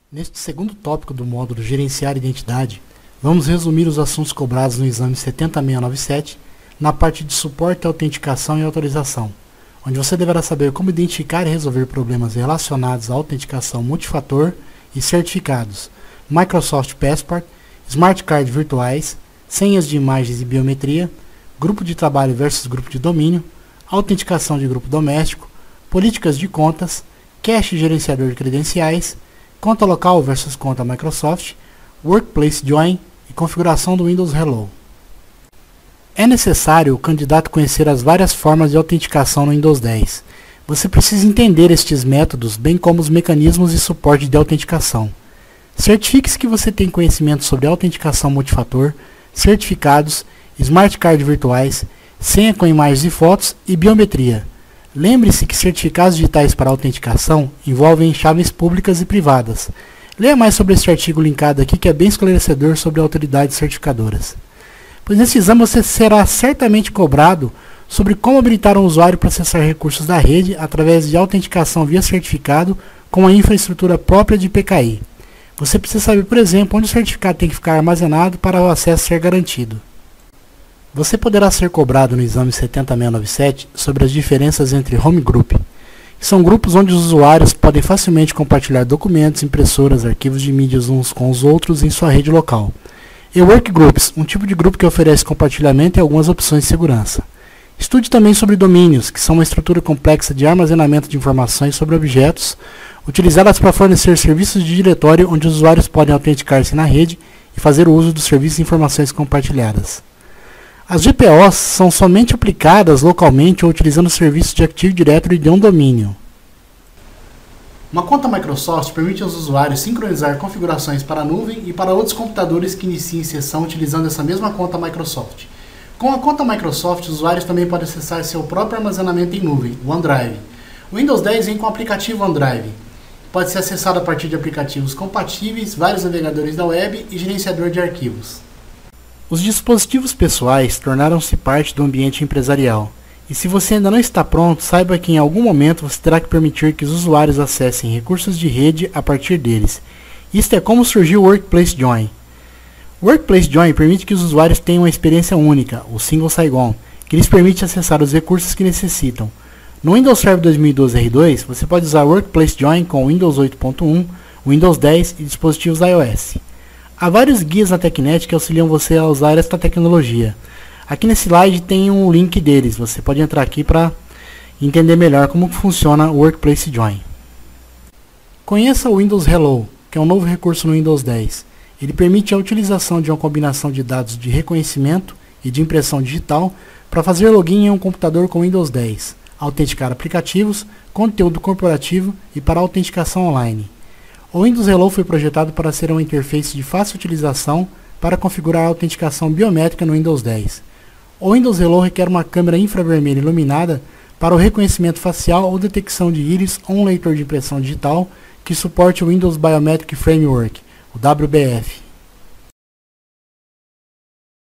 Neste segundo tópico do módulo Gerenciar Identidade, vamos resumir os assuntos cobrados no exame 70697 na parte de suporte, autenticação e autorização, onde você deverá saber como identificar e resolver problemas relacionados à autenticação multifator e certificados, Microsoft Passport, Smart Card virtuais, senhas de imagens e biometria, grupo de trabalho versus grupo de domínio, autenticação de grupo doméstico, políticas de contas, cache gerenciador de credenciais, conta local versus conta Microsoft, Workplace Join e configuração do Windows Hello. É necessário o candidato conhecer as várias formas de autenticação no Windows 10. Você precisa entender estes métodos, bem como os mecanismos de suporte de autenticação. Certifique-se que você tem conhecimento sobre autenticação multifator, certificados, smart card virtuais, senha com imagens e fotos e biometria. Lembre-se que certificados digitais para autenticação envolvem chaves públicas e privadas. Leia mais sobre este artigo linkado aqui que é bem esclarecedor sobre autoridades certificadoras. Pois nesse exame você será certamente cobrado sobre como habilitar um usuário para acessar recursos da rede através de autenticação via certificado com a infraestrutura própria de PKI. Você precisa saber, por exemplo, onde o certificado tem que ficar armazenado para o acesso ser garantido. Você poderá ser cobrado no exame 70697 sobre as diferenças entre home group, que são grupos onde os usuários podem facilmente compartilhar documentos, impressoras, arquivos de mídias uns com os outros em sua rede local, e workgroups, um tipo de grupo que oferece compartilhamento e algumas opções de segurança. Estude também sobre domínios, que são uma estrutura complexa de armazenamento de informações sobre objetos, utilizadas para fornecer serviços de diretório onde os usuários podem autenticar-se na rede e fazer o uso dos serviços de informações compartilhadas. As GPOs são somente aplicadas localmente ou utilizando serviços de Active Directory de um domínio. Uma conta Microsoft permite aos usuários sincronizar configurações para a nuvem e para outros computadores que iniciem sessão utilizando essa mesma conta Microsoft. Com a conta Microsoft, os usuários também podem acessar seu próprio armazenamento em nuvem, o OneDrive. O Windows 10 vem com o aplicativo OneDrive. Pode ser acessado a partir de aplicativos compatíveis, vários navegadores da web e gerenciador de arquivos. Os dispositivos pessoais tornaram-se parte do ambiente empresarial, e se você ainda não está pronto, saiba que em algum momento você terá que permitir que os usuários acessem recursos de rede a partir deles. Isto é como surgiu o Workplace Join. O Workplace Join permite que os usuários tenham uma experiência única, o Single Sign-On, que lhes permite acessar os recursos que necessitam. No Windows Server 2012 R2, você pode usar o Workplace Join com Windows 8.1, Windows 10 e dispositivos iOS. Há vários guias na TechNet que auxiliam você a usar esta tecnologia. Aqui nesse slide tem um link deles, você pode entrar aqui para entender melhor como funciona o Workplace Join. Conheça o Windows Hello, que é um novo recurso no Windows 10. Ele permite a utilização de uma combinação de dados de reconhecimento e de impressão digital para fazer login em um computador com Windows 10, autenticar aplicativos, conteúdo corporativo e para autenticação online. O Windows Hello foi projetado para ser uma interface de fácil utilização para configurar a autenticação biométrica no Windows 10. O Windows Hello requer uma câmera infravermelha iluminada para o reconhecimento facial ou detecção de íris ou um leitor de impressão digital que suporte o Windows Biometric Framework, o WBF.